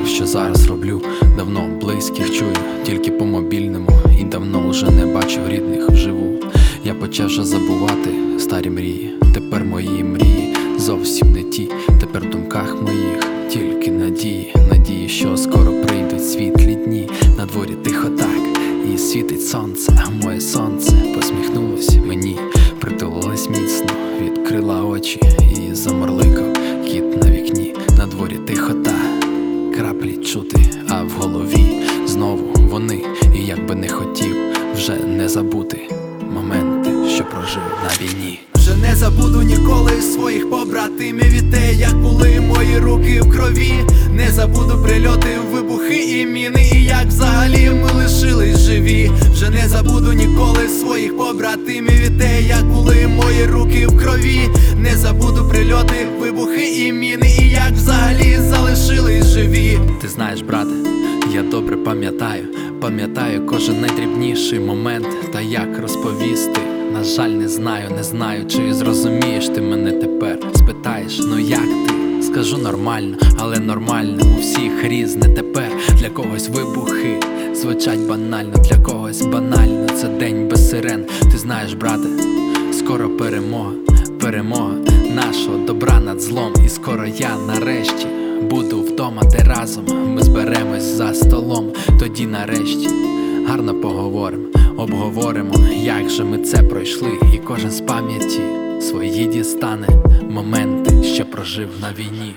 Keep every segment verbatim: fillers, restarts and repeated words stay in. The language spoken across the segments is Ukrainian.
що зараз роблю, давно близьких чую, тільки по мобільному, і давно вже не бачив рідних вживу. Я почав вже забувати старі мрії. Тепер мої мрії зовсім не ті. Тепер в думках моїх тільки надії. Надії, що скоро прийдуть світлі дні. На дворі тихо так, і світить сонце, а моє сонце посміхнулось мені, притулилось міцно, відкрила очі і заморликав кіт на вікні. На дворі тихо так, краплі чути, а в голові знову вони. І як би не хотів вже не забути моменти, що прожив на війні. Вже не забуду ніколи своїх побратимів і те, як були мої руки в крові. Не забуду прильоти, вибухи і міни, і як взагалі ми лишились живі. Вже не забуду ніколи своїх побратимів і те, як були мої руки в крові. Не забуду прильоти, вибухи і міни, і як взагалі залишились живі. Ти знаєш, брате, я добре пам'ятаю, пам'ятаю кожен найдрібніший момент. Та як розповісти, на жаль, не знаю, не знаю, чи зрозумієш ти мене тепер. Спитаєш, ну як ти? Скажу нормально, але нормально у всіх різне тепер. Для когось вибухи звучать банально, для когось банально це день без сирен. Ти знаєш, брате, скоро перемога, перемога нашого добра над злом. І скоро я нарешті буду вдома, де разом ми зберемось за столом. Тоді нарешті гарно поговоримо, обговоримо, як же ми це пройшли. І кожен з пам'яті свої дістане моменти, що прожив на війні.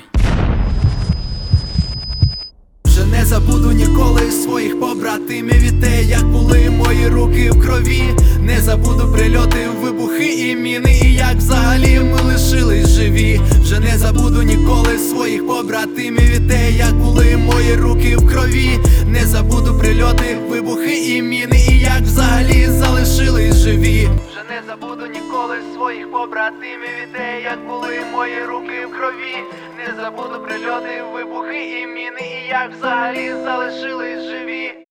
Вже не забуду ніколи своїх побратимів і те, як були мої руки в крові. Не забуду прильоти, вибухи і міни, і як взагалі ми лишились живі. Вже не забуду ніколи своїх побратимів і те, як були мої руки в крові. Не забуду прильоти, вибухи і міни, і як взагалі залишились живі. Вже не забуду ніколи своїх побратимів і те, як були мої руки в крові. Не забуду прильоти, вибухи і міни, і як взагалі залишились живі.